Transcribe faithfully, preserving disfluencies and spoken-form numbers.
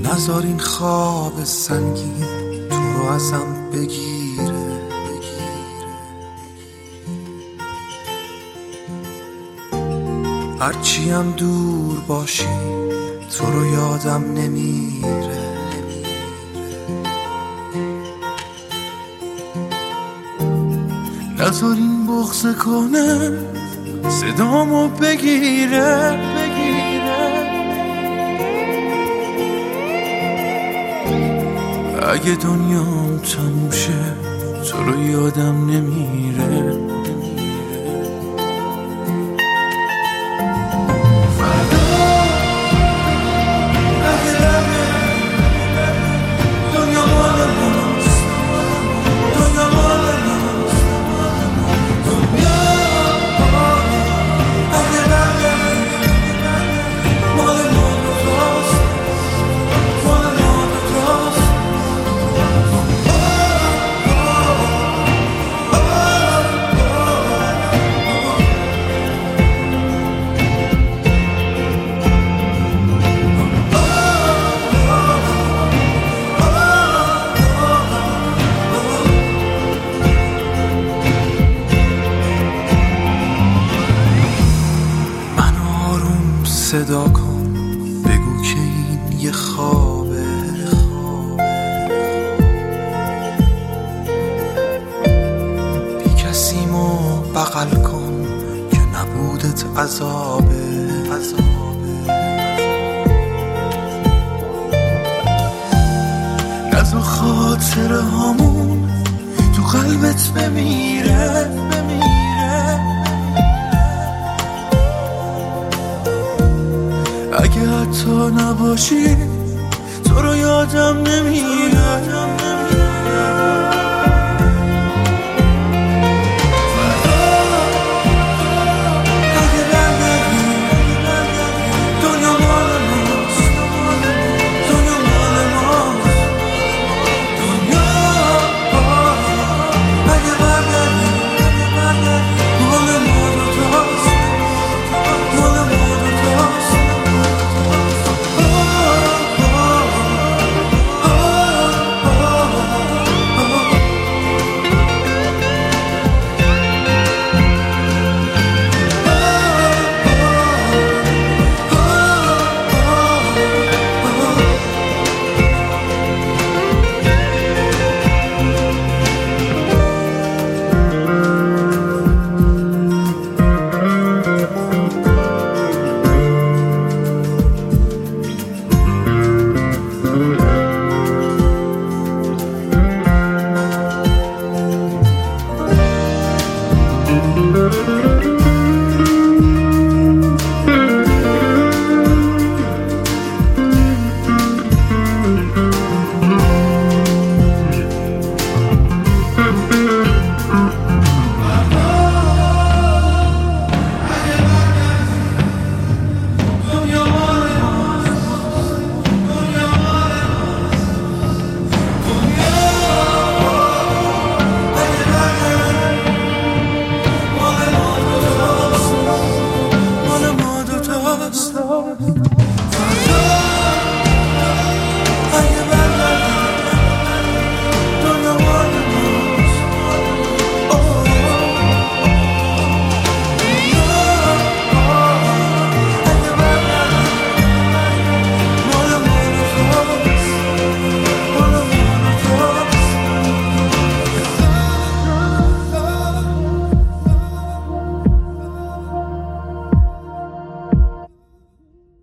نذار این خواب سنگین تو رو ازم بگیره. هرچی هم دور باشی تو رو یادم نمیره. نذار این بغض کنه صدامو بگیره بگیره. اگه دنیام تموم شه تو رو یادم نمیره. صدا کن بگو که این یه خوابه. بی کسیمو بغل کن که نبودت عذابه. نذار خاطره هامون تو قلبت بمیره بمیره. اگه حتی نباشی تو رو یادم نمیره.